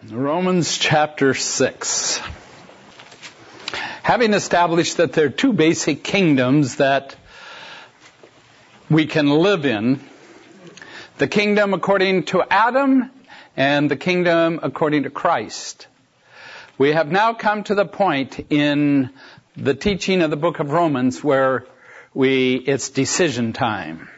Romans chapter 6. Having established that there are two basic kingdoms that we can live in, the kingdom according to Adam and the kingdom according to Christ, we have now come to the point in the teaching of the book of Romans where it's decision time.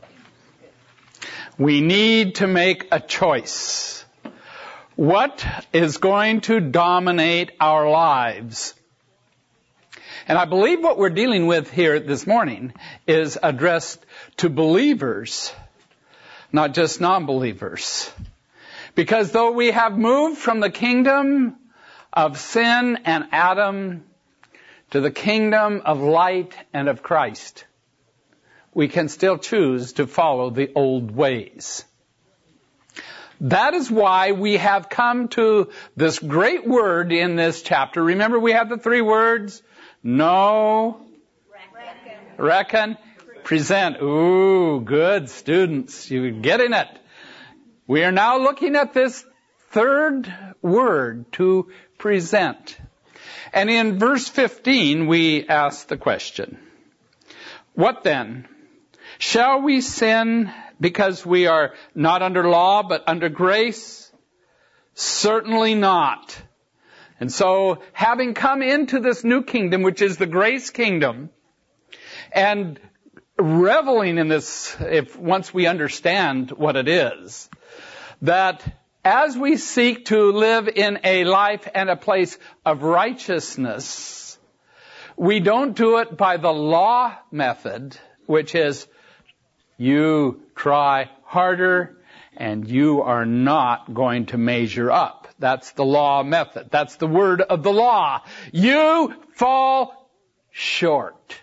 We need to make a choice. What is going to dominate our lives? And I believe what we're dealing with here this morning is addressed to believers, not just non-believers. Because though we have moved from the kingdom of sin and Adam to the kingdom of light and of Christ, we can still choose to follow the old ways. That is why we have come to this great word in this chapter. Remember, we have the three words: know, reckon, present. Ooh, good students. You're getting it. We are now looking at this third word, to present. And in verse 15, we ask the question, what then? Shall we sin because we are not under law but under grace? Certainly not. And so, having come into this new kingdom, which is the grace kingdom, and reveling in this, once we understand what it is, that as we seek to live in a life and a place of righteousness, we don't do it by the law method, which is you try harder and you are not going to measure up. That's the law method. That's the word of the law. You fall short.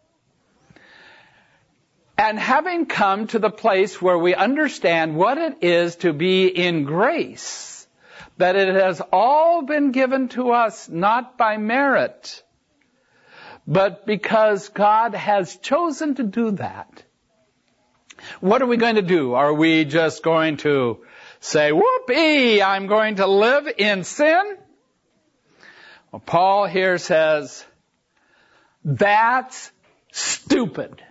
And having come to the place where we understand what it is to be in grace, that it has all been given to us not by merit, but because God has chosen to do that. What are we going to do? Are we just going to say, whoopee, I'm going to live in sin? Well, Paul here says, that's stupid.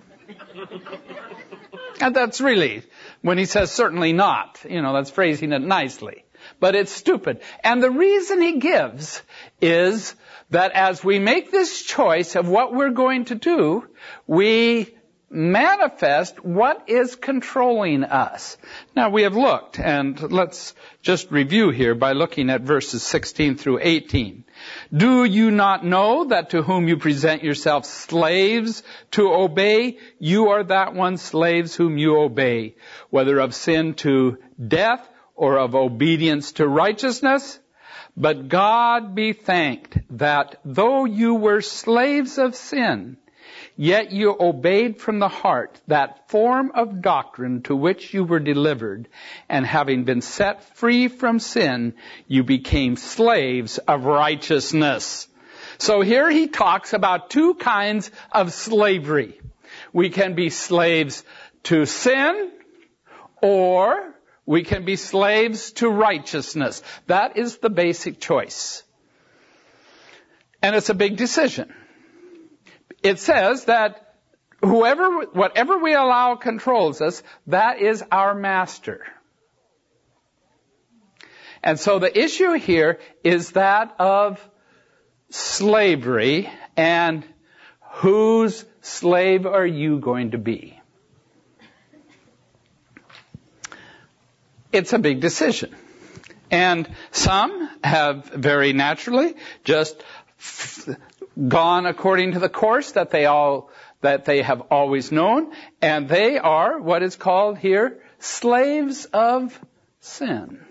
And that's really, when he says certainly not, that's phrasing it nicely. But it's stupid. And the reason he gives is that as we make this choice of what we're going to do, we manifest what is controlling us. Now we have looked, and let's just review here by looking at verses 16 through 18. Do you not know that to whom you present yourselves slaves to obey, you are that one slaves whom you obey, whether of sin to death or of obedience to righteousness? But God be thanked that though you were slaves of sin, yet you obeyed from the heart that form of doctrine to which you were delivered, and having been set free from sin, you became slaves of righteousness. So here he talks about two kinds of slavery. We can be slaves to sin, or we can be slaves to righteousness. That is the basic choice. And it's a big decision. It says that whatever we allow controls us, that is our master. And so the issue here is that of slavery, and whose slave are you going to be? It's a big decision. And some have very naturally just gone according to the course that they have always known, and they are what is called here slaves of sin,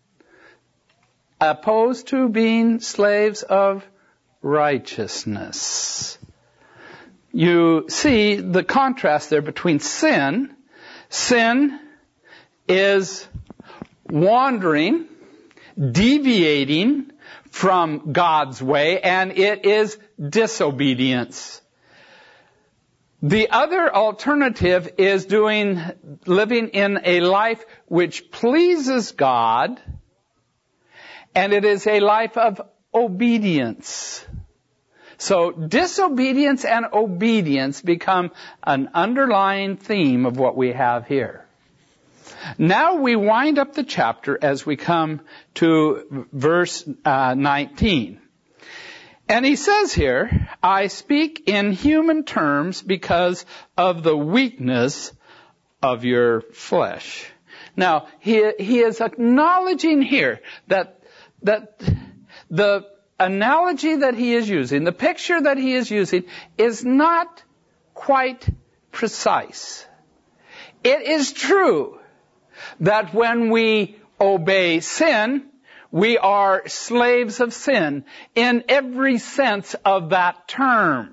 opposed to being slaves of righteousness. You see the contrast there between sin. Sin is wandering, deviating from God's way, and it is disobedience. The other alternative is living in a life which pleases God And it is a life of obedience. So disobedience and obedience become an underlying theme of what we have here. Now we wind up the chapter as we come to verse 19. And he says here, I speak in human terms because of the weakness of your flesh. Now, he is acknowledging here that the analogy that he is using, the picture that he is using, is not quite precise. It is true that when we obey sin, we are slaves of sin in every sense of that term.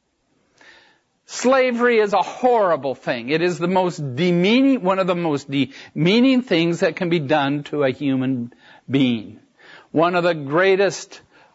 Slavery is a horrible thing. It is one of the most demeaning things that can be done to a human being. One of the greatest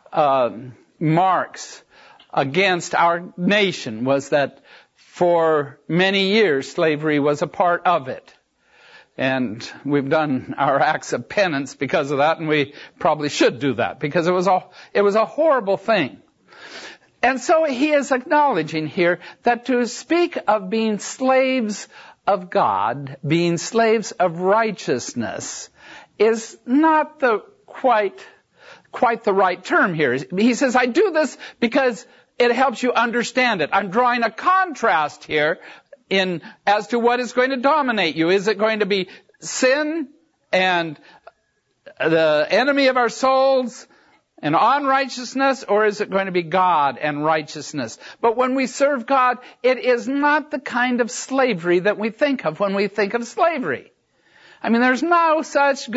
marks against our nation was that for many years slavery was a part of it. And we've done our acts of penance because of that, and we probably should do that because it was a horrible thing. And so he is acknowledging here that to speak of being slaves of God, being slaves of righteousness, is not the quite the right term here. He says, I do this because it helps you understand it. I'm drawing a contrast here as to what is going to dominate you. Is it going to be sin and the enemy of our souls and unrighteousness, or is it going to be God and righteousness? But when we serve God, it is not the kind of slavery that we think of when we think of slavery. I mean, there's no such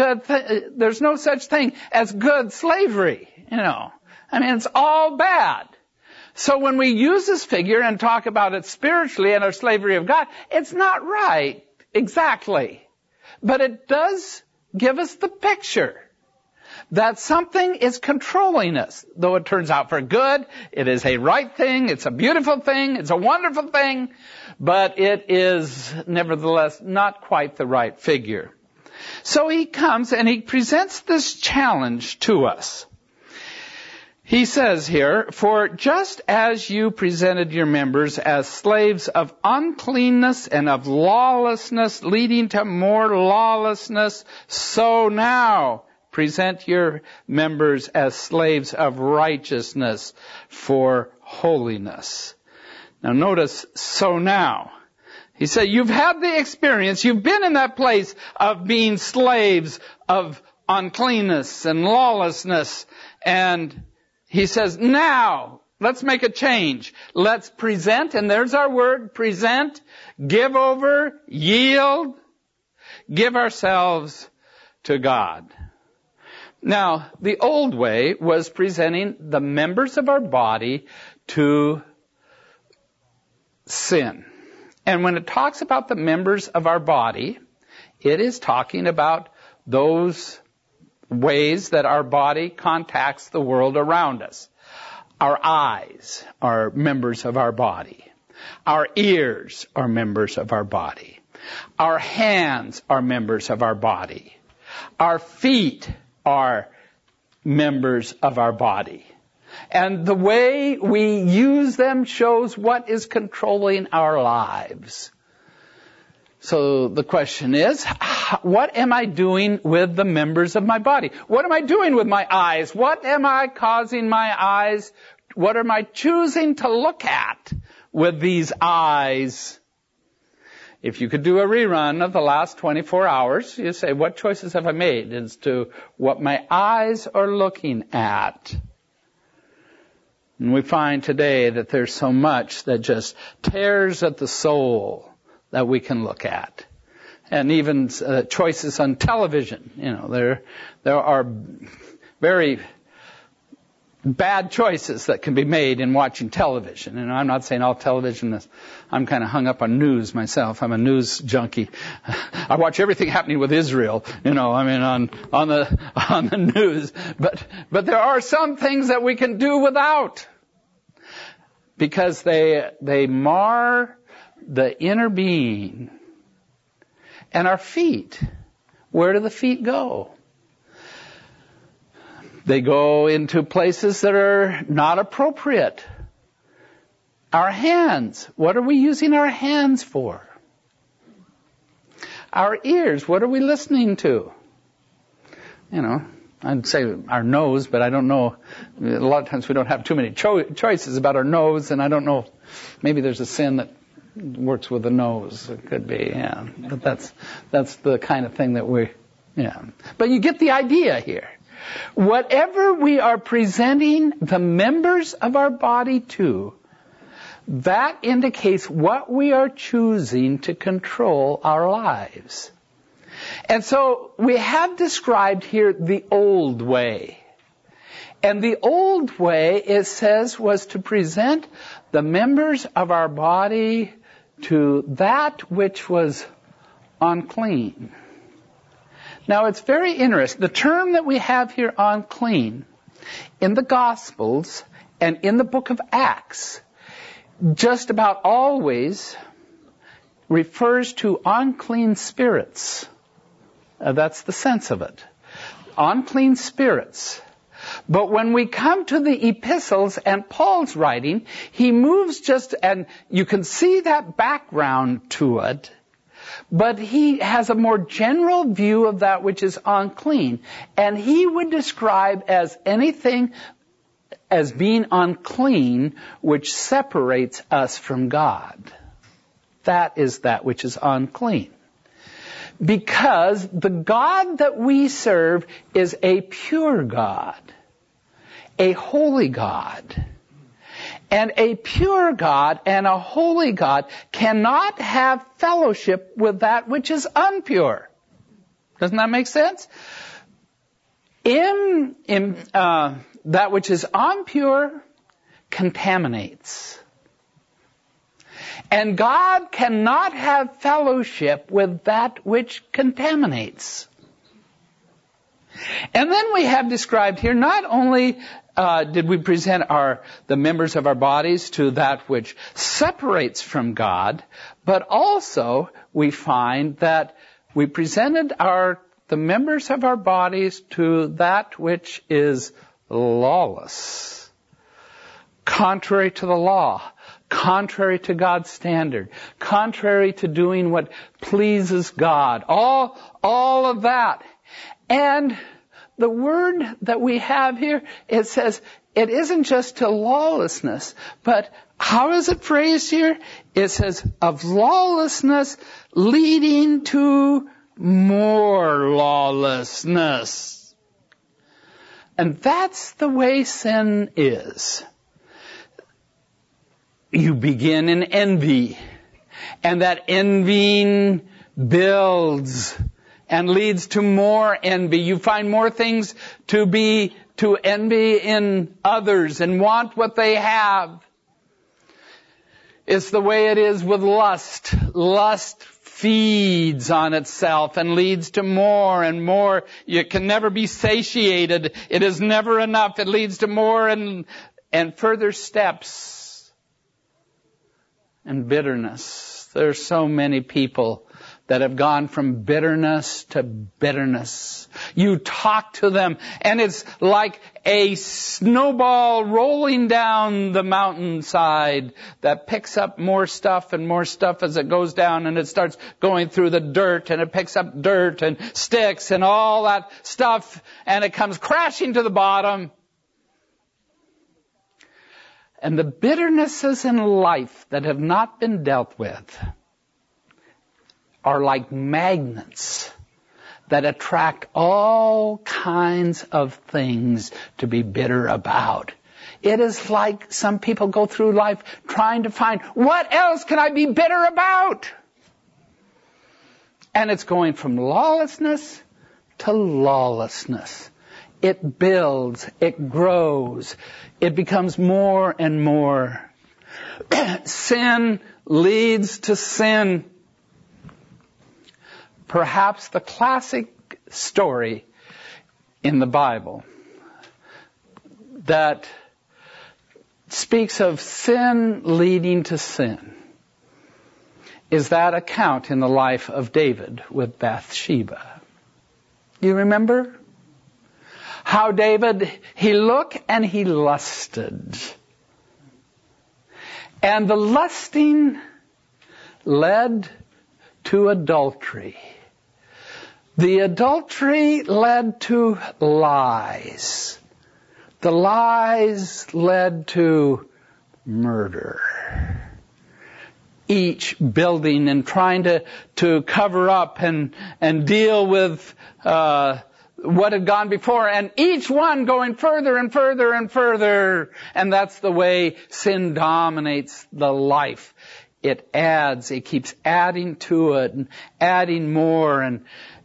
thing as good slavery, I mean, it's all bad. So when we use this figure and talk about it spiritually and our slavery of God, it's not right exactly. But it does give us the picture that something is controlling us. Though it turns out for good, it is a right thing, it's a beautiful thing, it's a wonderful thing, but it is nevertheless not quite the right figure. So he comes and he presents this challenge to us. He says here, for just as you presented your members as slaves of uncleanness and of lawlessness, leading to more lawlessness, so now present your members as slaves of righteousness for holiness. Now notice, so now. He said, you've had the experience, you've been in that place of being slaves of uncleanness and lawlessness, and he says, now, let's make a change. Let's present, and there's our word, present, give over, yield, give ourselves to God. Now, the old way was presenting the members of our body to sin. And when it talks about the members of our body, it is talking about those ways that our body contacts the world around us. Our eyes are members of our body. Our ears are members of our body. Our hands are members of our body. Our feet are members of our body. And the way we use them shows what is controlling our lives. So the question is, what am I doing with the members of my body? What am I doing with my eyes? What am I causing my eyes? What am I choosing to look at with these eyes? If you could do a rerun of the last 24 hours, you say, what choices have I made as to what my eyes are looking at? And we find today that there's so much that just tears at the soul that we can look at. And even choices on television. There are very bad choices that can be made in watching television. I'm not saying all television is, I'm kind of hung up on news myself. I'm a news junkie. I watch everything happening with Israel, on the news. But there are some things that we can do without. Because they mar the inner being. And our feet, where do the feet go? They go into places that are not appropriate. Our hands. What are we using our hands for? Our ears. What are we listening to? I'd say our nose, but I don't know. A lot of times we don't have too many choices about our nose, and I don't know. Maybe there's a sin that works with the nose. It could be, yeah. But that's the kind of thing that But you get the idea here. Whatever we are presenting the members of our body to, that indicates what we are choosing to control our lives. And so we have described here the old way. And the old way, it says, was to present the members of our body to that which was unclean. Now it's very interesting. The term that we have here, unclean, in the Gospels and in the book of Acts, just about always refers to unclean spirits. That's the sense of it. Unclean spirits. But when we come to the epistles and Paul's writing, he moves and you can see that background to it, but he has a more general view of that which is unclean. And he would describe as anything as being unclean which separates us from God. That is that which is unclean. Because the God that we serve is a pure God, a holy God. And a pure God and a holy God cannot have fellowship with that which is impure. Doesn't that make sense? That which is impure contaminates. And God cannot have fellowship with that which contaminates. And then we have described here, not only did we present the members of our bodies to that which separates from God, but also we find that we presented the members of our bodies to that which is lawless, contrary to the law, contrary to God's standard, contrary to doing what pleases God, all of that. And the word that we have here, it says, it isn't just to lawlessness, but how is it phrased here? It says, of lawlessness leading to more lawlessness. And that's the way sin is. You begin in envy, and that envying builds and leads to more envy. You find more things to envy in others and want what they have. It's the way it is with lust. Lust feeds on itself and leads to more and more. You can never be satiated. It is never enough. It leads to more and further steps. And bitterness. There's so many people that have gone from bitterness to bitterness. You talk to them, and it's like a snowball rolling down the mountainside that picks up more stuff and more stuff as it goes down, and it starts going through the dirt, and it picks up dirt and sticks and all that stuff, and it comes crashing to the bottom. And the bitternesses in life that have not been dealt with are like magnets that attract all kinds of things to be bitter about. It is like some people go through life trying to find, what else can I be bitter about? And it's going from lawlessness to lawlessness. It builds, it grows, it becomes more and more. Sin leads to sin. Perhaps the classic story in the Bible that speaks of sin leading to sin is that account in the life of David with Bathsheba. You remember? how David, he looked and he lusted. And the lusting led to adultery. The adultery led to lies. The lies led to murder. Each building and trying to cover up and deal with what had gone before, and each one going further and further and further. And that's the way sin dominates the life. It keeps adding to it and adding more, and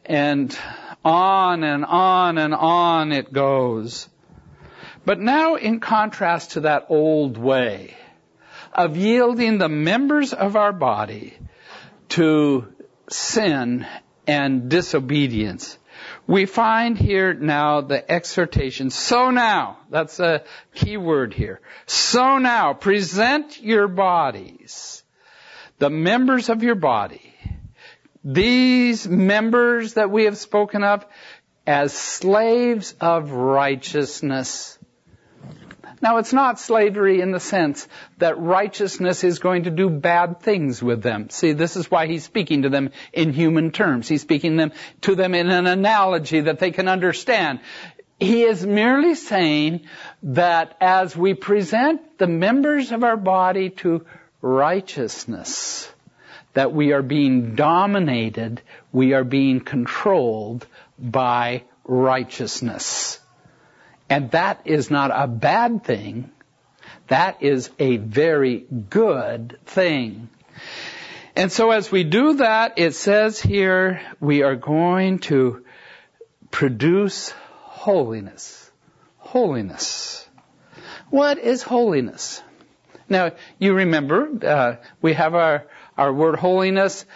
on and on and on it goes. But now, in contrast to that old way of yielding the members of our body to sin and disobedience, we find here now the exhortation. So now, that's a key word here. So now, present your bodies, the members of your body, these members that we have spoken of, as slaves of righteousness. Now, it's not slavery in the sense that righteousness is going to do bad things with them. See, this is why he's speaking to them in human terms. He's speaking to them in an analogy that they can understand. He is merely saying that as we present the members of our body to righteousness, that we are being dominated, we are being controlled by righteousness. And that is not a bad thing. That is a very good thing. And so as we do that, it says here, we are going to produce holiness. Holiness. What is holiness? Now, you remember, we have our word holiness.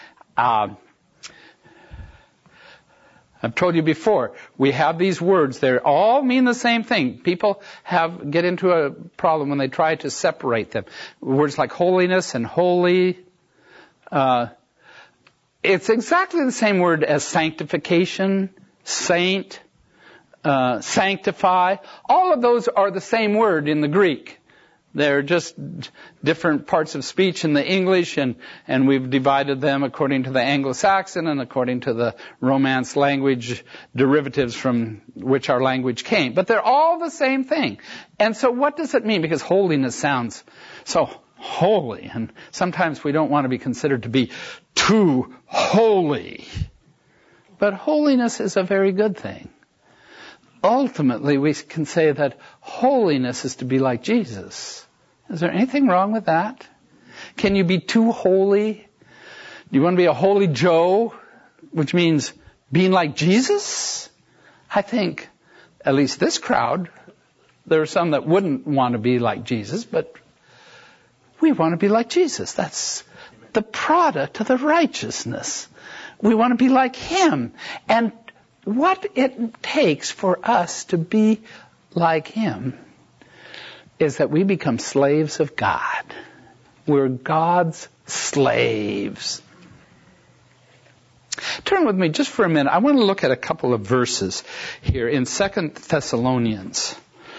I've told you before, we have these words. They all mean the same thing. People get into a problem when they try to separate them. Words like holiness and holy. It's exactly the same word as sanctification, saint, sanctify. All of those are the same word in the Greek. They're just different parts of speech in the English, and we've divided them according to the Anglo-Saxon and according to the Romance language derivatives from which our language came. But they're all the same thing. And so what does it mean? Because holiness sounds so holy, and sometimes we don't want to be considered to be too holy. But holiness is a very good thing. Ultimately, we can say that holiness is to be like Jesus. Is there anything wrong with that? Can you be too holy? Do you want to be a holy Joe, which means being like Jesus? I think, at least this crowd, there are some that wouldn't want to be like Jesus, but we want to be like Jesus. That's the product of the righteousness. We want to be like Him. And what it takes for us to be like Him is that we become slaves of God. We're God's slaves. Turn with me just for a minute. I want to look at a couple of verses here in 2 Thessalonians.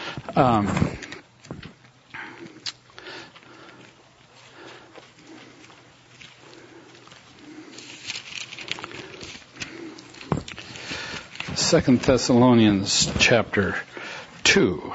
Second Thessalonians chapter 2.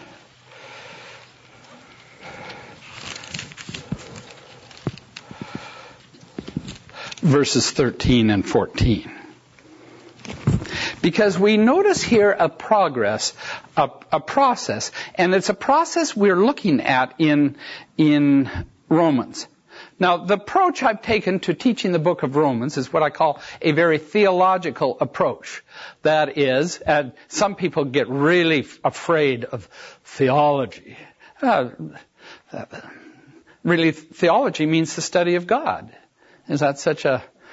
Verses 13 and 14. Because we notice here a process, and it's a process we're looking at in Romans. Now, the approach I've taken to teaching the book of Romans is what I call a very theological approach. That is, some people get really afraid of theology. Really, theology means the study of God. Is that such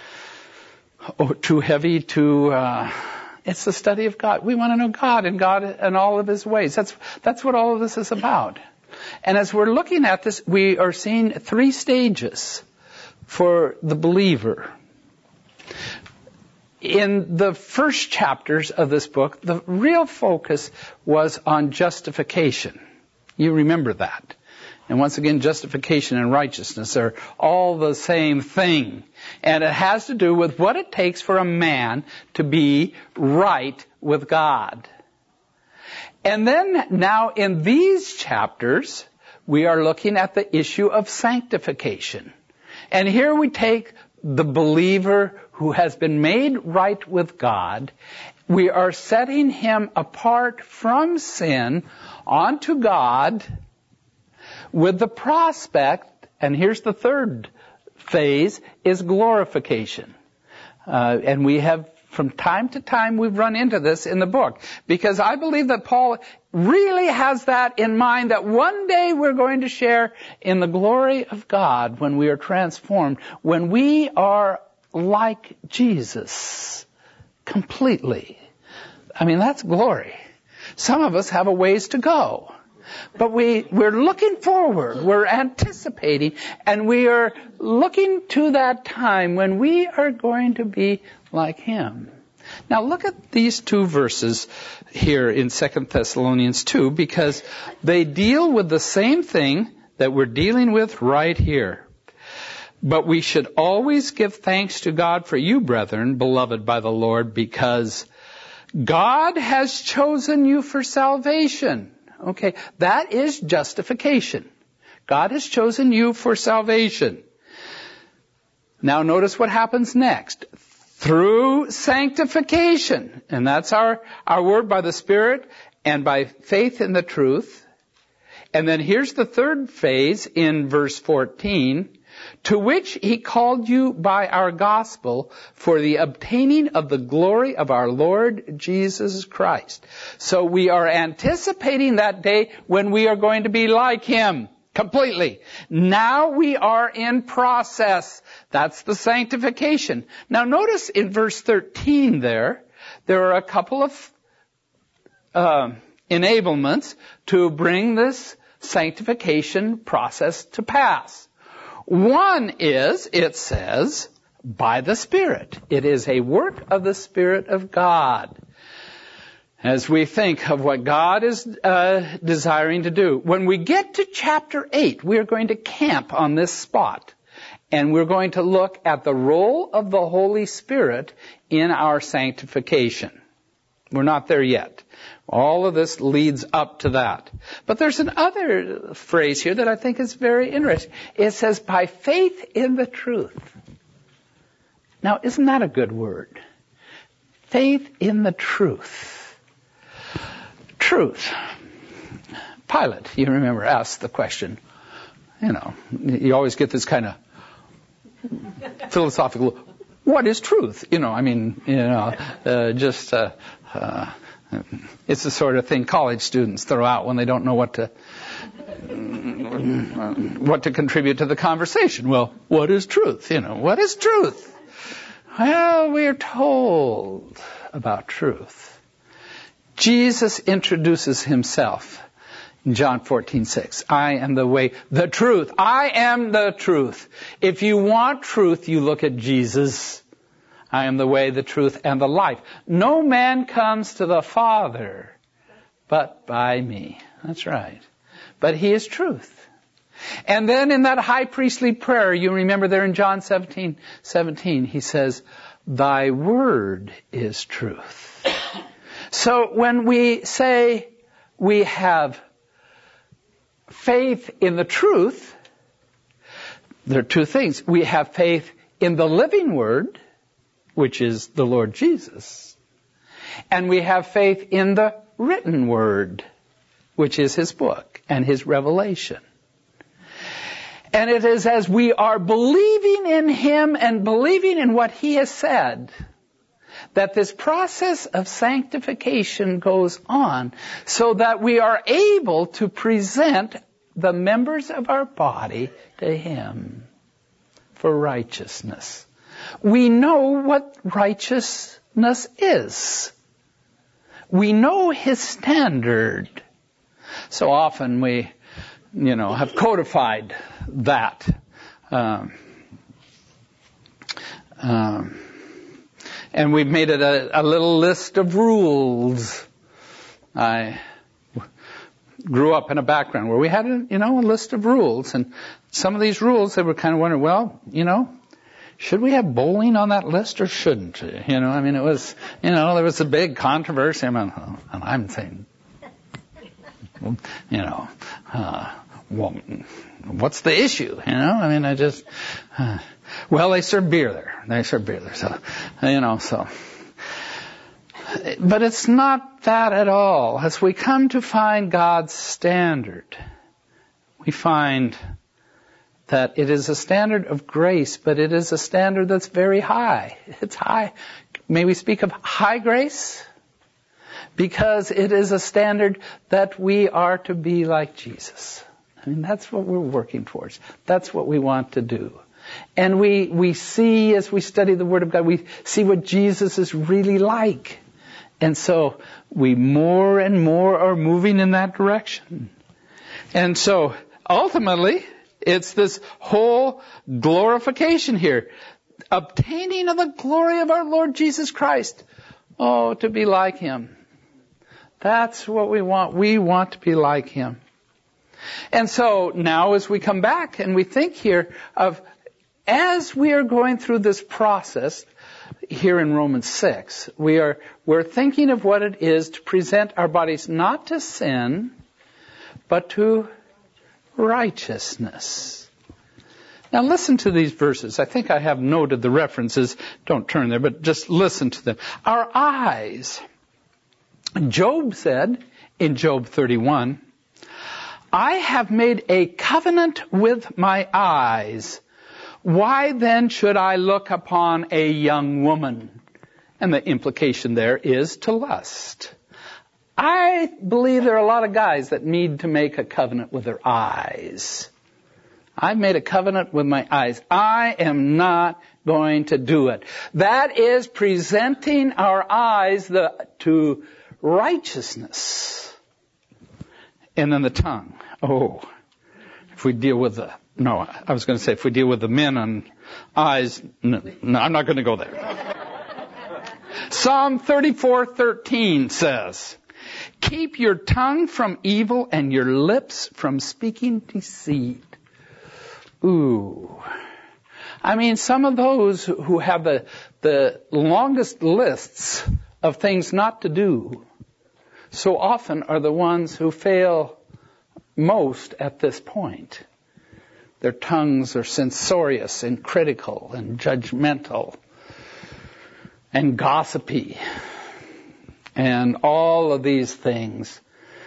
too heavy to... It's the study of God. We want to know God and all of His ways. That's what all of this is about. And as we're looking at this, we are seeing 3 stages for the believer. in the first chapters of this book, the real focus was on justification. You remember that. And once again, justification and righteousness are all the same thing. And it has to do with what it takes for a man to be right with God. And then now in these chapters, we are looking at the issue of sanctification. And here we take the believer who has been made right with God. We are setting him apart from sin onto God with the prospect, and here's the third phase, is glorification. And we have, from time to time, we've run into this in the book. Because I believe that Paul really has that in mind, that one day we're going to share in the glory of God when we are transformed, when we are like Jesus completely. I mean, that's glory. Some of us have a ways to go. But we're looking forward, we're anticipating, and we are looking to that time when we are going to be like Him. Now look at these two verses here in 2 Thessalonians 2, because they deal with the same thing that we're dealing with right here. But we should always give thanks to God for you, brethren, beloved by the Lord, because God has chosen you for salvation. Okay, that is justification. God has chosen you for salvation. Now notice what happens next. Through sanctification. And that's our word, by the Spirit and by faith in the truth. And then here's the third phase in verse 14. To which He called you by our gospel for the obtaining of the glory of our Lord Jesus Christ. So we are anticipating that day when we are going to be like Him completely. Now we are in process. That's the sanctification. Now notice in verse 13 there are a couple of enablements to bring this sanctification process to pass. One is, it says, by the Spirit. It is a work of the Spirit of God. As we think of what God is desiring to do. When we get to chapter 8, we are going to camp on this spot. And we're going to look at the role of the Holy Spirit in our sanctification. We're not there yet. All of this leads up to that. But there's another phrase here that I think is very interesting. It says, by faith in the truth. Now, isn't that a good word? Faith in the truth. Truth. Pilate, you remember, asked the question. You always get this kind of philosophical, what is truth? It's the sort of thing college students throw out when they don't know what to contribute to the conversation. Well, what is truth? What is truth? Well, we are told about truth. Jesus introduces Himself in John 14:6. I am the way, the truth. I am the truth. If you want truth, you look at Jesus. I am the way, the truth, and the life. No man comes to the Father but by me. That's right. But He is truth. And then in that high priestly prayer, you remember there in John 17, He says, Thy word is truth. So when we say we have faith in the truth, there are two things. We have faith in the living word, which is the Lord Jesus. And we have faith in the written word, which is His book and His revelation. And it is as we are believing in Him and believing in what He has said, that this process of sanctification goes on, so that we are able to present the members of our body to Him for righteousness. We know what righteousness is. We know His standard. So often we, have codified that. And And we've made it a little list of rules. I grew up in a background where we had a list of rules. And some of these rules, they were kind of wondering, well, should we have bowling on that list or shouldn't we? It was, there was a big controversy. And I'm saying, well, what's the issue? Well, they serve beer there. So, but it's not that at all. As we come to find God's standard, we find that it is a standard of grace, but it is a standard that's very high. It's high. May we speak of high grace? Because it is a standard that we are to be like Jesus. That's what we're working towards. That's what we want to do. And we see, as we study the Word of God, we see what Jesus is really like. And so we more and more are moving in that direction. And so ultimately, it's this whole glorification here. Obtaining of the glory of our Lord Jesus Christ. Oh, to be like Him. That's what we want. We want to be like Him. And so now as we come back and we think here of, as we are going through this process here in Romans 6, we're thinking of what it is to present our bodies not to sin, but to righteousness. Now listen to these verses. I think I have noted the references. Don't turn there, but just listen to them. Our eyes. Job said in Job 31, I have made a covenant with my eyes. Why then should I look upon a young woman? And the implication there is to lust. I believe there are a lot of guys that need to make a covenant with their eyes. I've made a covenant with my eyes. I am not going to do it. That is presenting our eyes to righteousness. And then the tongue. If we deal with if we deal with the men on eyes, no, I'm not going to go there. Psalm 34:13 says, keep your tongue from evil and your lips from speaking deceit. Ooh. Some of those who have the longest lists of things not to do so often are the ones who fail most at this point. Their tongues are censorious and critical and judgmental and gossipy and all of these things.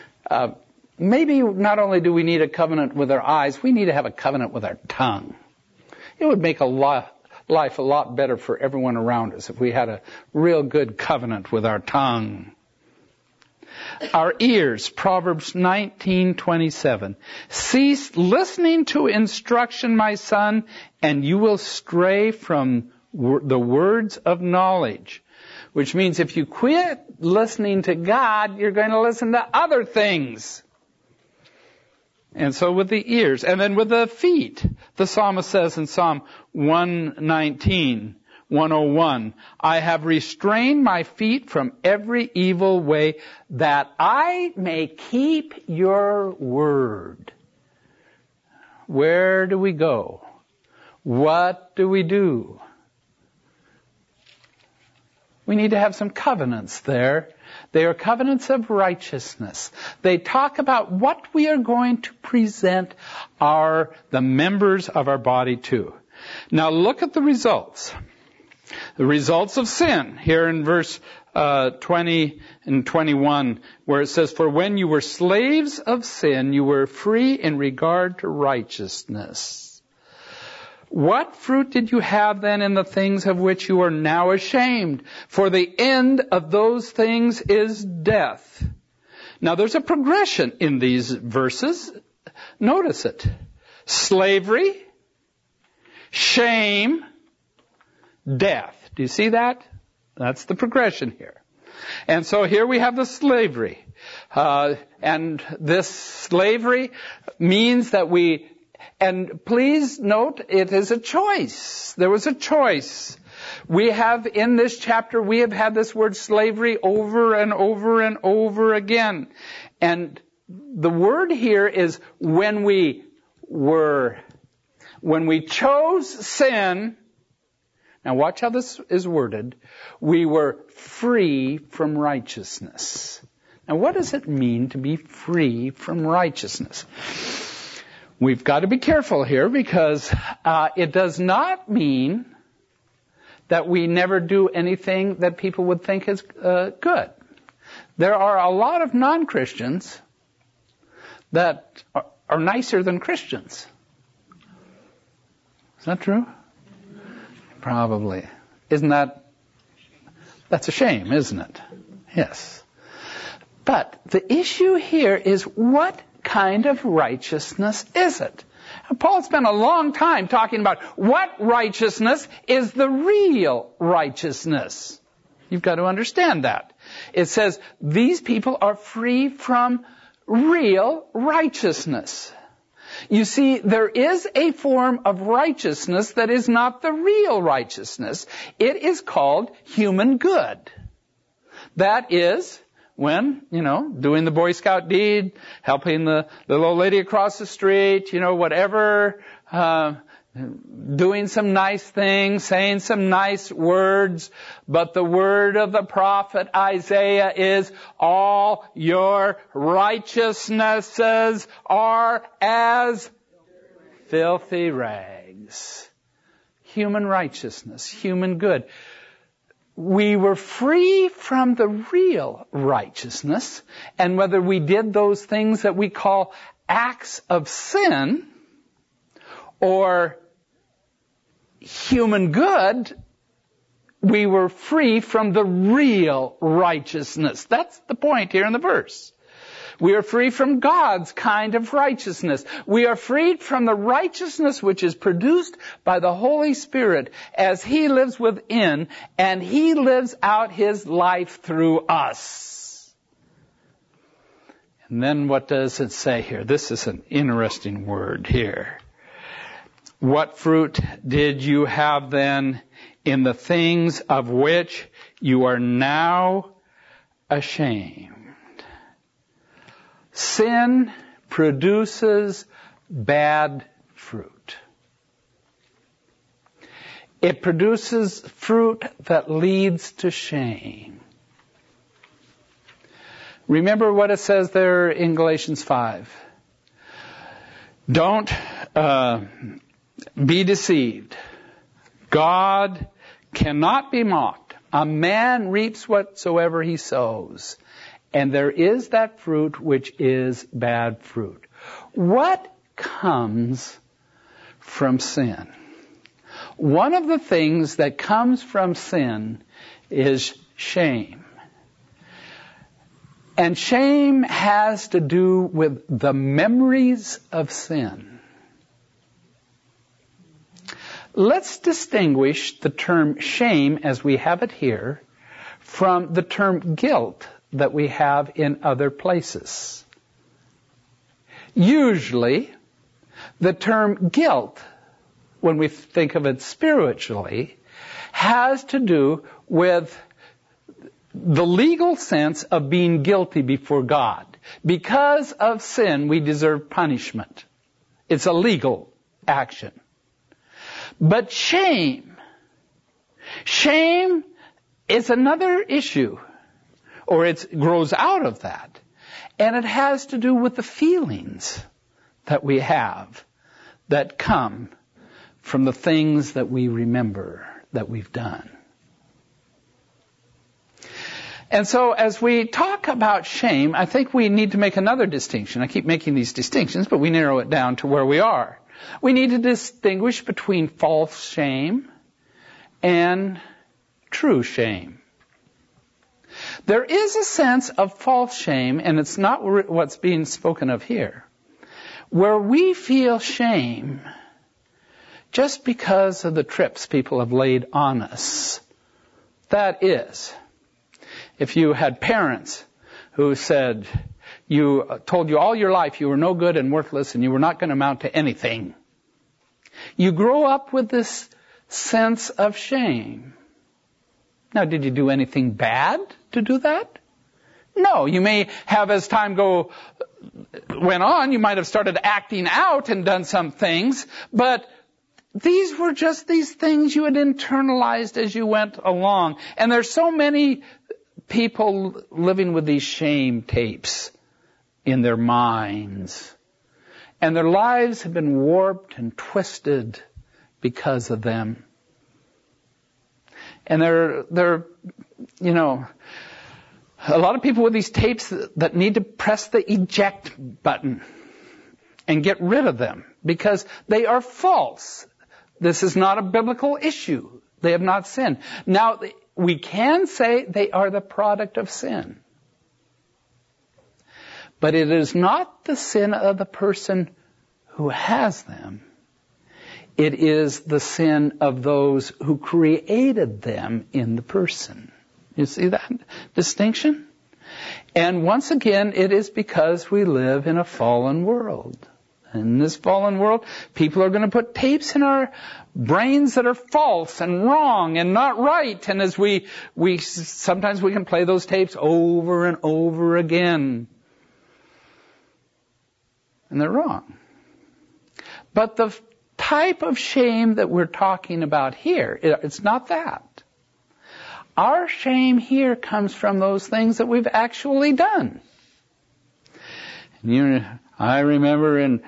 Maybe not only do we need a covenant with our eyes, we need to have a covenant with our tongue. It would make life a lot better for everyone around us if we had a real good covenant with our tongue. Our ears, Proverbs 19:27. Cease listening to instruction, my son, and you will stray from the words of knowledge. Which means if you quit listening to God, you're going to listen to other things. And so with the ears. And then with the feet, the psalmist says in Psalm 101, I have restrained my feet from every evil way that I may keep your word. Where do we go? What do we do? We need to have some covenants there. They are covenants of righteousness. They talk about what we are going to present the members of our body to. Now look at the results. The results of sin, here in verse 20 and 21, where it says, for when you were slaves of sin, you were free in regard to righteousness. What fruit did you have then in the things of which you are now ashamed? For the end of those things is death. Now there's a progression in these verses. Notice it. Slavery, shame, death. Do you see that? That's the progression here. And so here we have the slavery. And this slavery means that and please note, it is a choice. There was a choice. We have in this chapter, we have had this word slavery over and over and over again. And the word here is when we chose sin. Now watch how this is worded. We were free from righteousness. Now what does it mean to be free from righteousness? We've got to be careful here because it does not mean that we never do anything that people would think is good. There are a lot of non-Christians that are nicer than Christians. Is that true? Probably. That's a shame, isn't it? Yes. But the issue here is what kind of righteousness is it? And Paul spent a long time talking about what righteousness is the real righteousness. You've got to understand that. It says these people are free from real righteousness. You see, there is a form of righteousness that is not the real righteousness. It is called human good. That is when, doing the Boy Scout deed, helping the little old lady across the street, whatever, doing some nice things, saying some nice words. But the word of the prophet Isaiah is, all your righteousnesses are as filthy rags. Human righteousness, human good. We were free from the real righteousness, and whether we did those things that we call acts of sin or human good, we were free from the real righteousness. That's the point here in the verse. We are free from God's kind of righteousness. We are freed from the righteousness which is produced by the Holy Spirit as He lives within and He lives out His life through us. And then what does it say here? This is an interesting word here. What fruit did you have then in the things of which you are now ashamed? Sin produces bad fruit. It produces fruit that leads to shame. Remember what it says there in Galatians 5. Don't be deceived. God cannot be mocked. A man reaps whatsoever he sows. And there is that fruit which is bad fruit. What comes from sin? One of the things that comes from sin is shame. And shame has to do with the memories of sin. Let's distinguish the term shame as we have it here from the term guilt that we have in other places. Usually, the term guilt, when we think of it spiritually, has to do with the legal sense of being guilty before God. Because of sin, we deserve punishment. It's a legal action. But shame is another issue. Or it grows out of that. And it has to do with the feelings that we have that come from the things that we remember that we've done. And so as we talk about shame, I think we need to make another distinction. I keep making these distinctions, but we narrow it down to where we are. We need to distinguish between false shame and true shame. There is a sense of false shame, and it's not what's being spoken of here, where we feel shame just because of the trips people have laid on us. That is, if you had parents who told you all your life you were no good and worthless and you were not going to amount to anything, you grow up with this sense of shame. Now, did you do anything bad to do that? No. You may have, as time went on, you might have started acting out and done some things, but these were just these things you had internalized as you went along. And there's so many people living with these shame tapes in their minds. And their lives have been warped and twisted because of them. And they're, you know, a lot of people with these tapes that need to press the eject button and get rid of them because they are false. This is not a biblical issue. They have not sinned. Now, we can say they are the product of sin. But it is not the sin of the person who has them. It is the sin of those who created them in the person. You see that distinction? And once again, it is because we live in a fallen world. In this fallen world, people are going to put tapes in our brains that are false and wrong and not right. And as sometimes we can play those tapes over and over again. And they're wrong. But the type of shame that we're talking about here, it's not that. Our shame here comes from those things that we've actually done. I remember in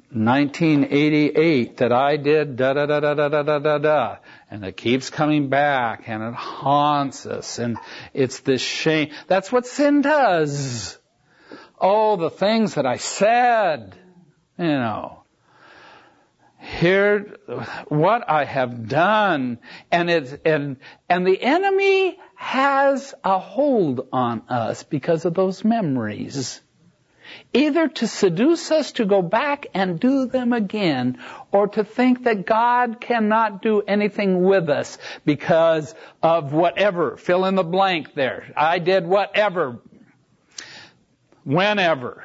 1988 that I did da-da-da-da-da-da-da-da, and it keeps coming back, and it haunts us, and it's this shame. That's what sin does. Oh, the things that I said, you know. Here, what I have done, and the enemy has a hold on us because of those memories. Either to seduce us to go back and do them again, or to think that God cannot do anything with us because of whatever. Fill in the blank there. I did whatever. Whenever.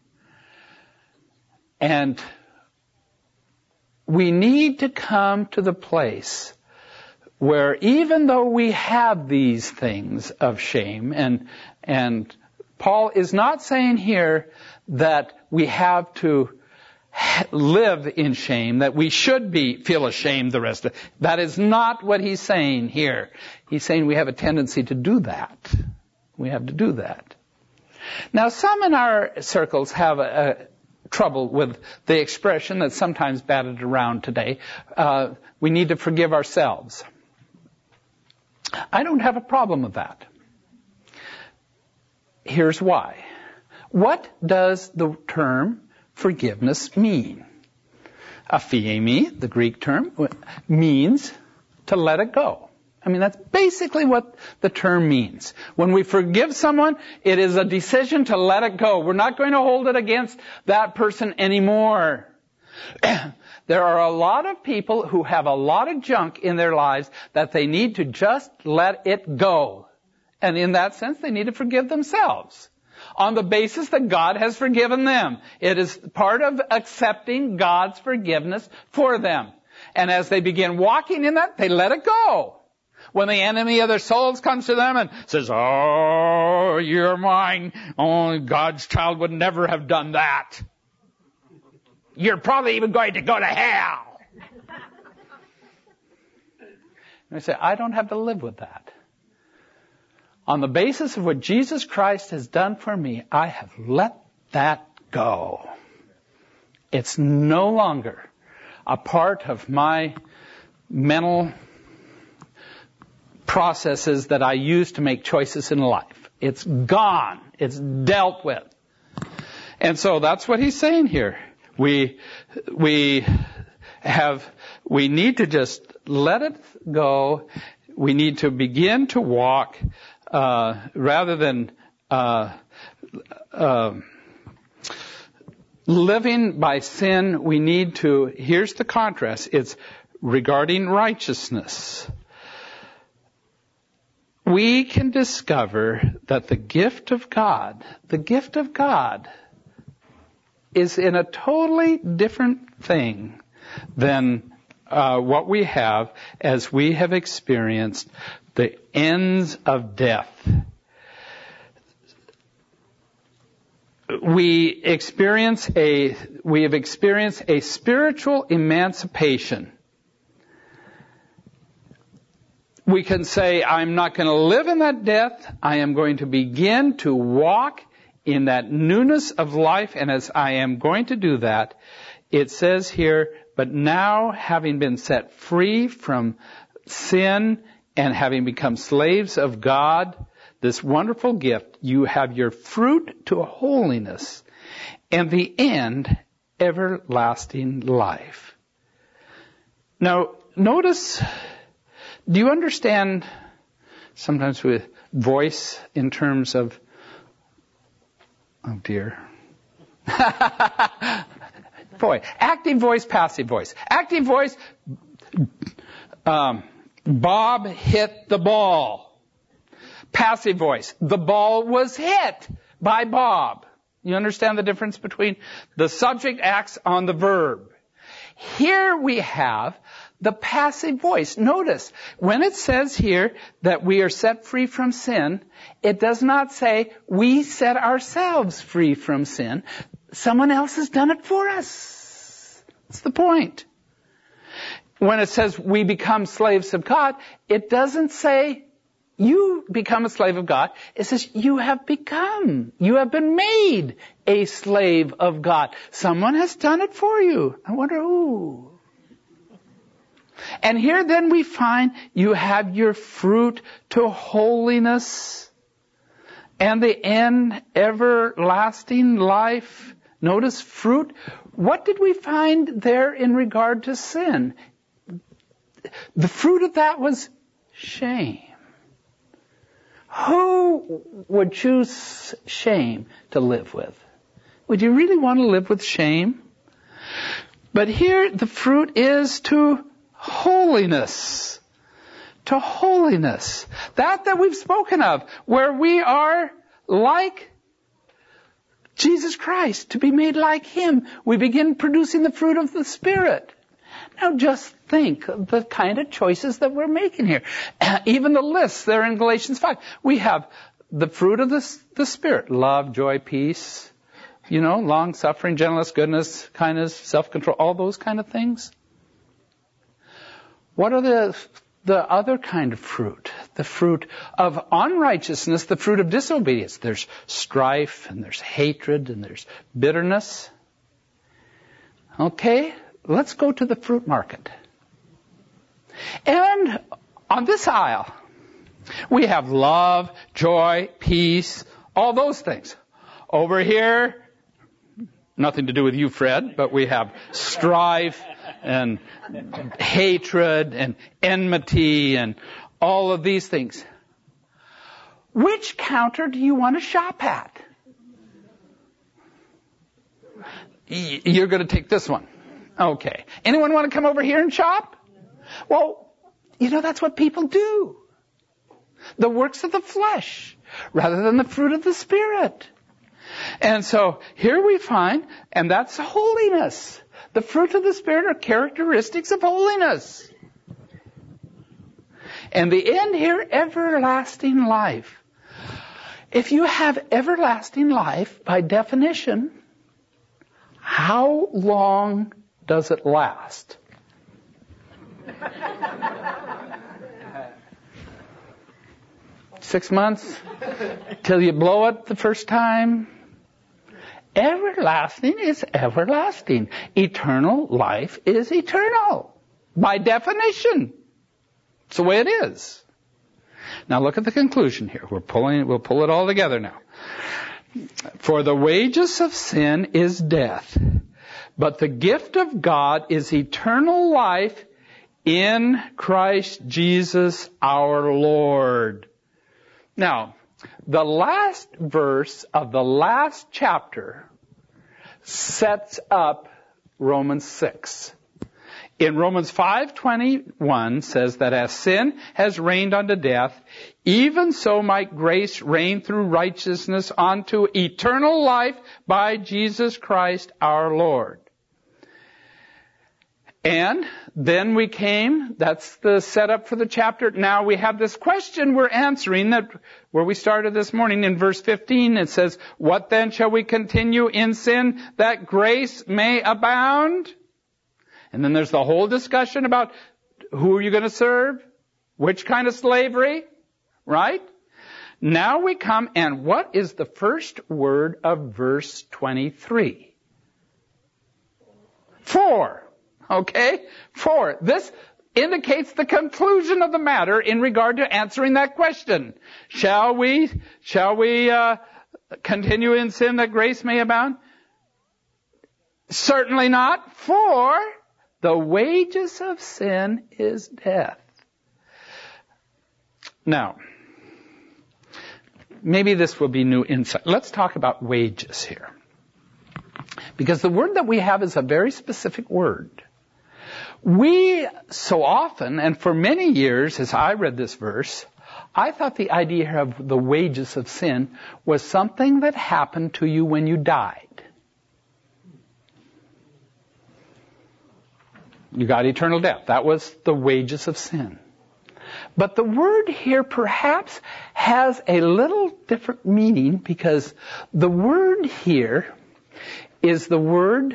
And we need to come to the place where even though we have these things of shame, and Paul is not saying here that we have to live in shame, that we should feel ashamed the rest of it. That is not what he's saying here. He's saying we have a tendency to do that. We have to do that. Now, some in our circles have trouble with the expression that's sometimes batted around today. We need to forgive ourselves. I don't have a problem with that. Here's why. What does the term forgiveness mean? Aphiemi, the Greek term, means to let it go. I mean, that's basically what the term means. When we forgive someone, it is a decision to let it go. We're not going to hold it against that person anymore. There are a lot of people who have a lot of junk in their lives that they need to just let it go. And in that sense, they need to forgive themselves on the basis that God has forgiven them. It is part of accepting God's forgiveness for them. And as they begin walking in that, they let it go. When the enemy of their souls comes to them and says, "Oh, you're mine. Oh, God's child would never have done that. You're probably even going to go to hell." And I say, I don't have to live with that. On the basis of what Jesus Christ has done for me, I have let that go. It's no longer a part of my mental processes that I use to make choices in life. It's gone. It's dealt with. And so that's what he's saying here. We need to just let it go. We need to begin to walk rather than living by sin. We need to, here's the contrast. It's regarding righteousness. We can discover that the gift of God is in a totally different thing than what we have as we have experienced The ends of death. We have experienced a spiritual emancipation. We can say, I'm not going to live in that death. I am going to begin to walk in that newness of life. And as I am going to do that, it says here, but now having been set free from sin and having become slaves of God, this wonderful gift, you have your fruit to holiness and the end, everlasting life. Now, notice, do you understand sometimes with voice in terms of, oh dear. Boy, active voice, passive voice. Active voice, Bob hit the ball. Passive voice, the ball was hit by Bob. You understand the difference between the subject acts on the verb. Here we have the passive voice. Notice, when it says here that we are set free from sin, it does not say we set ourselves free from sin. Someone else has done it for us. That's the point. When it says we become slaves of God, it doesn't say you become a slave of God. It says you have been made a slave of God. Someone has done it for you. I wonder who. And here then we find you have your fruit to holiness and the end, everlasting life. Notice fruit. What did we find there in regard to sin? The fruit of that was shame. Who would choose shame to live with? Would you really want to live with shame? But here the fruit is to holiness. To holiness. That we've spoken of, where we are like Jesus Christ, to be made like Him. We begin producing the fruit of the Spirit. Now just think of the kind of choices that we're making here. Even the lists there in Galatians 5. We have the fruit of the Spirit. Love, joy, peace, long suffering, gentleness, goodness, kindness, self-control, all those kind of things. What are the other kind of fruit? The fruit of unrighteousness, the fruit of disobedience. There's strife, and there's hatred, and there's bitterness. Okay, let's go to the fruit market. And on this aisle, we have love, joy, peace, all those things. Over here, nothing to do with you, Fred, but we have strife and hatred and enmity and all of these things. Which counter do you want to shop at? You're going to take this one. Okay. Anyone want to come over here and shop? Well, that's what people do. The works of the flesh rather than the fruit of the Spirit. And so here we find, and that's holiness. The fruit of the Spirit are characteristics of holiness. And the end here, everlasting life. If you have everlasting life, by definition, how long does it last? 6 months? Till you blow it the first time? Everlasting is everlasting. Eternal life is eternal. By definition. It's the way it is. Now look at the conclusion here. We'll pull it all together now. For the wages of sin is death, but the gift of God is eternal life in Christ Jesus our Lord. Now, the last verse of the last chapter sets up Romans 6. In Romans 5:21 says that as sin has reigned unto death, even so might grace reign through righteousness unto eternal life by Jesus Christ our Lord. And then we came, that's the setup for the chapter. Now we have this question we're answering that where we started this morning in verse 15. It says, what then shall we continue in sin that grace may abound? And then there's the whole discussion about who are you going to serve? Which kind of slavery? Right? Now we come, and what is the first word of verse 23? For. Okay? For. This indicates the conclusion of the matter in regard to answering that question. Shall we continue in sin that grace may abound? Certainly not. For the wages of sin is death. Now, maybe this will be new insight. Let's talk about wages here. Because the word that we have is a very specific word. We so often, and for many years as I read this verse, I thought the idea of the wages of sin was something that happened to you when you died. You got eternal death. That was the wages of sin. But the word here perhaps has a little different meaning because the word here is the word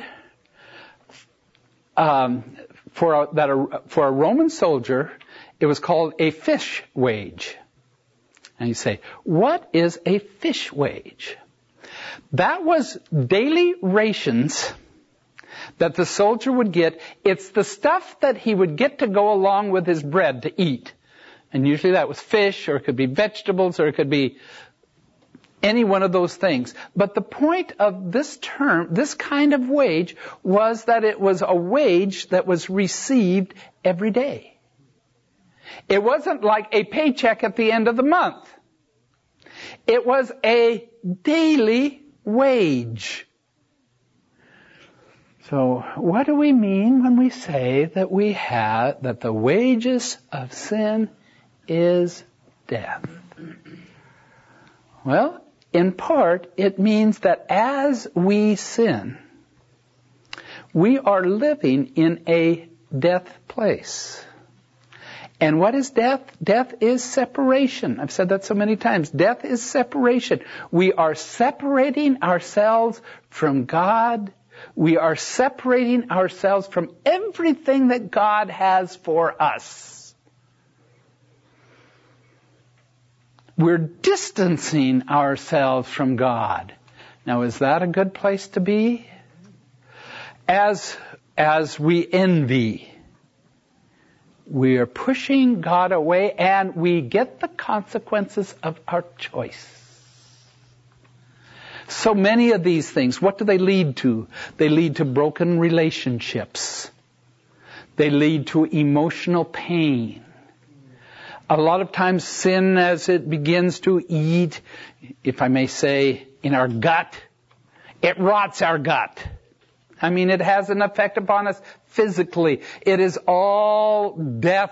for a Roman soldier, it was called a fish wage. And you say, what is a fish wage? That was daily rations that the soldier would get. It's the stuff that he would get to go along with his bread to eat. And usually that was fish, or it could be vegetables, or it could be any one of those things. But the point of this term, this kind of wage, was that it was a wage that was received every day. It wasn't like a paycheck at the end of the month. It was a daily wage. So what do we mean when we say that that the wages of sin is death? Well, in part, it means that as we sin, we are living in a death place. And what is death? Death is separation. I've said that so many times. Death is separation. We are separating ourselves from God. We are separating ourselves from everything that God has for us. We're distancing ourselves from God. Now, is that a good place to be? As we envy, we are pushing God away, and we get the consequences of our choice. So many of these things, what do they lead to? They lead to broken relationships. They lead to emotional pain. A lot of times sin, as it begins to eat, if I may say, in our gut, it rots our gut. I mean, it has an effect upon us physically. It is all death.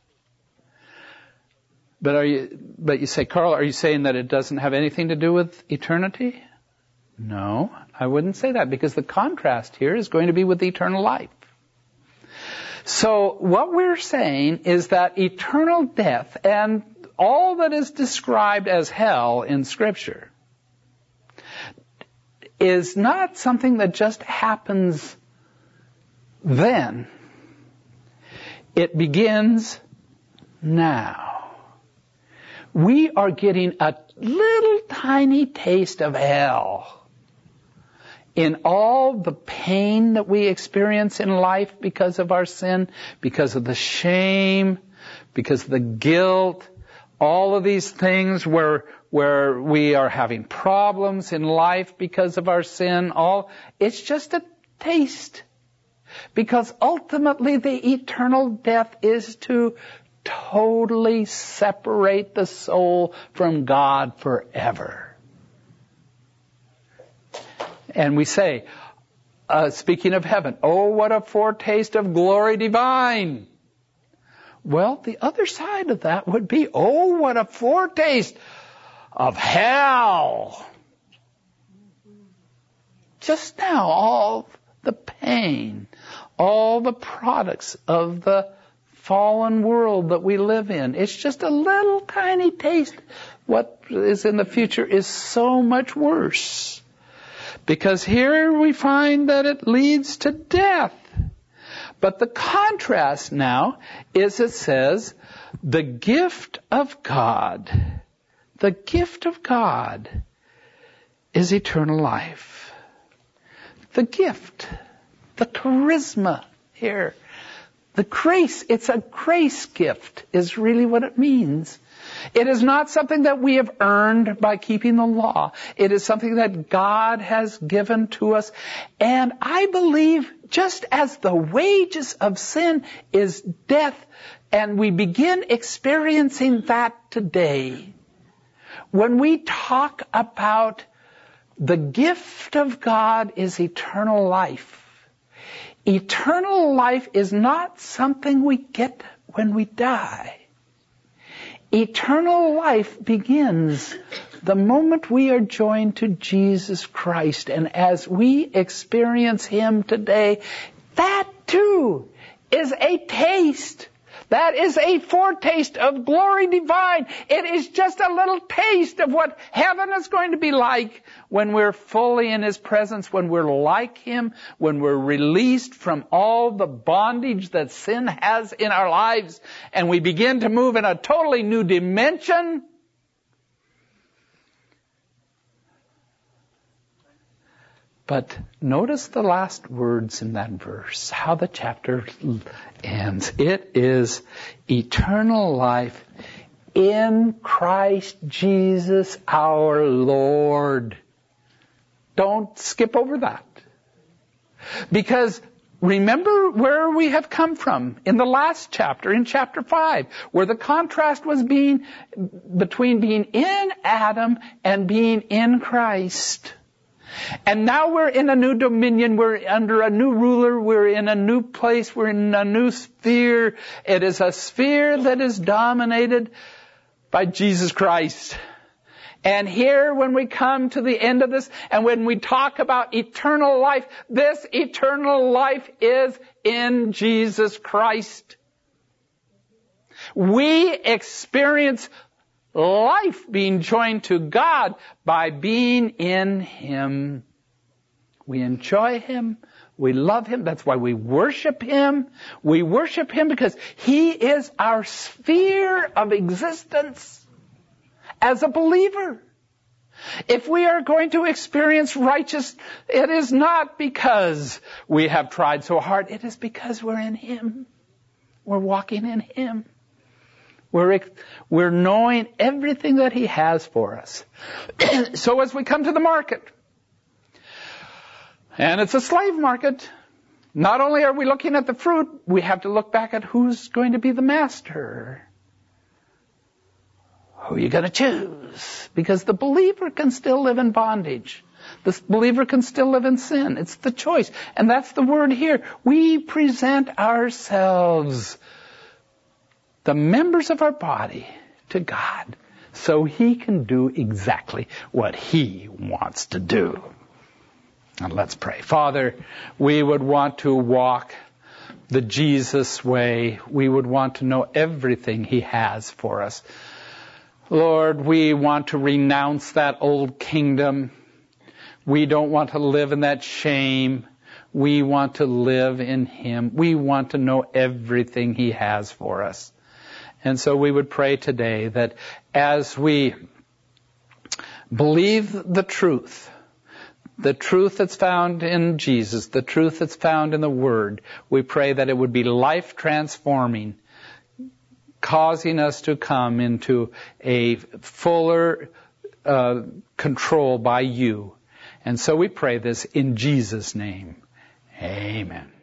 But you say, Carl, are you saying that it doesn't have anything to do with eternity? No, I wouldn't say that, because the contrast here is going to be with eternal life. So what we're saying is that eternal death and all that is described as hell in Scripture is not something that just happens then. It begins now. We are getting a little tiny taste of hell in all the pain that we experience in life because of our sin, because of the shame, because of the guilt, all of these things where we are having problems in life because of our sin, it's just a taste. Because ultimately the eternal death is to totally separate the soul from God forever. And we say, speaking of heaven, oh, what a foretaste of glory divine. Well, the other side of that would be, oh, what a foretaste of hell. Just now, all the pain, all the products of the fallen world that we live in. It's just a little tiny taste. What is in the future is so much worse. Because here we find that it leads to death. But the contrast now is it says, the gift of God is eternal life. The gift, the charisma here, the grace, it's a grace gift is really what it means. It is not something that we have earned by keeping the law. It is something that God has given to us. And I believe just as the wages of sin is death, and we begin experiencing that today, when we talk about the gift of God is eternal life. Eternal life is not something we get when we die. Eternal life begins the moment we are joined to Jesus Christ. And as we experience Him today, that too is a taste. That is a foretaste of glory divine. It is just a little taste of what heaven is going to be like when we're fully in His presence, when we're like Him, when we're released from all the bondage that sin has in our lives, and we begin to move in a totally new dimension. But notice the last words in that verse, how the chapter ends. It is eternal life in Christ Jesus our Lord. Don't skip over that. Because remember where we have come from in the last chapter, in chapter 5, where the contrast was between being in Adam and being in Christ. And now we're in a new dominion, we're under a new ruler, we're in a new place, we're in a new sphere. It is a sphere that is dominated by Jesus Christ. And here when we come to the end of this, and when we talk about eternal life, this eternal life is in Jesus Christ. We experience life being joined to God by being in Him. We enjoy Him. We love Him. That's why we worship Him. We worship Him because He is our sphere of existence as a believer. If we are going to experience righteousness, it is not because we have tried so hard. It is because we're in Him. We're walking in Him. We're knowing everything that He has for us. So as we come to the market, and it's a slave market, not only are we looking at the fruit, we have to look back at who's going to be the master. Who are you going to choose? Because the believer can still live in bondage. The believer can still live in sin. It's the choice. And that's the word here. We present ourselves, the members of our body, to God, so He can do exactly what He wants to do. And let's pray. Father, we would want to walk the Jesus way. We would want to know everything He has for us. Lord, we want to renounce that old kingdom. We don't want to live in that shame. We want to live in Him. We want to know everything He has for us. And so we would pray today that as we believe the truth that's found in Jesus, the truth that's found in the Word, we pray that it would be life transforming, causing us to come into a fuller control by You. And so we pray this in Jesus' name. Amen.